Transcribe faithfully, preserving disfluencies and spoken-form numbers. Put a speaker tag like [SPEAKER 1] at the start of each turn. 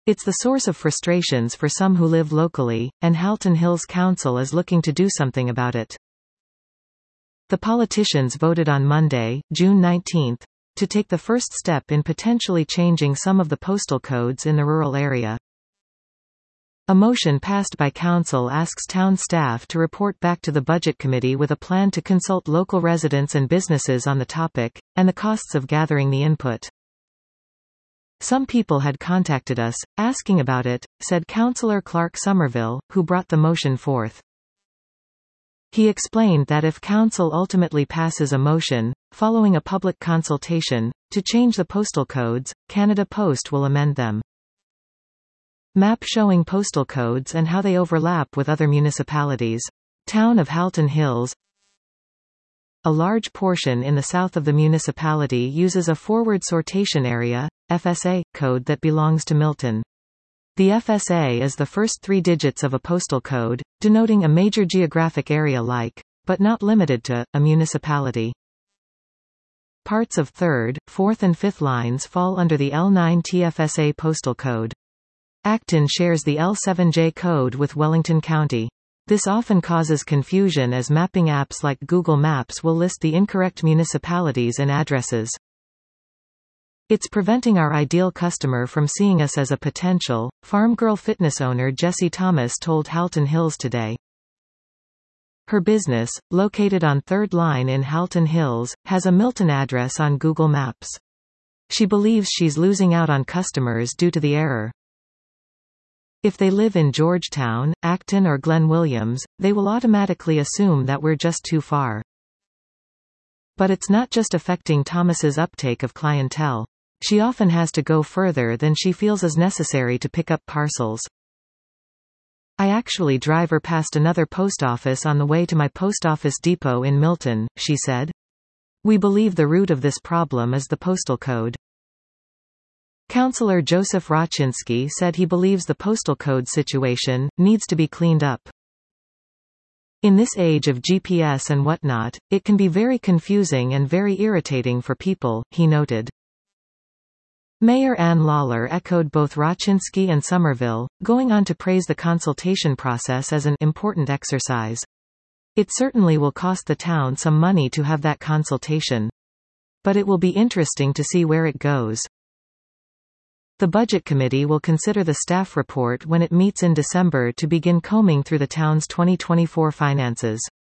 [SPEAKER 1] It's the source of frustrations for some who live locally, and Halton Hills Council is looking to do something about it. The politicians voted on Monday, June nineteenth, to take the first step in potentially changing some of the postal codes in the rural area. A motion passed by council asks town staff to report back to the Budget Committee with a plan to consult local residents and businesses on the topic, and the costs of gathering the input. Some people had contacted us, asking about it, said Councillor Clark Somerville, who brought the motion forth. He explained that if Council ultimately passes a motion, following a public consultation, to change the postal codes, Canada Post will amend them. Map showing postal codes and how they overlap with other municipalities. Town of Halton Hills. A large portion in the south of the municipality uses a forward sortation area, F S A, code that belongs to Milton. The F S A is the first three digits of a postal code, denoting a major geographic area like, but not limited to, a municipality. Parts of third, fourth and fifth lines fall under the L nine T F S A postal code. Acton shares the L seven J code with Wellington County. This often causes confusion as mapping apps like Google Maps will list the incorrect municipalities and addresses. It's preventing our ideal customer from seeing us as a potential, Farm Girl fitness owner Jessie Thomas told Halton Hills today. Her business, located on third line in Halton Hills, has a Milton address on Google Maps. She believes she's losing out on customers due to the error. If they live in Georgetown, Acton or Glen Williams, they will automatically assume that we're just too far. But it's not just affecting Thomas's uptake of clientele. She often has to go further than she feels is necessary to pick up parcels. I actually drive her past another post office on the way to my post office depot in Milton, she said. We believe the root of this problem is the postal code. Councillor Joseph Raczynski said he believes the postal code situation needs to be cleaned up. In this age of G P S and whatnot, it can be very confusing and very irritating for people, he noted. Mayor Ann Lawler echoed both Raczynski and Somerville, going on to praise the consultation process as an important exercise. It certainly will cost the town some money to have that consultation. But it will be interesting to see where it goes. The Budget Committee will consider the staff report when it meets in December to begin combing through the town's twenty twenty-four finances.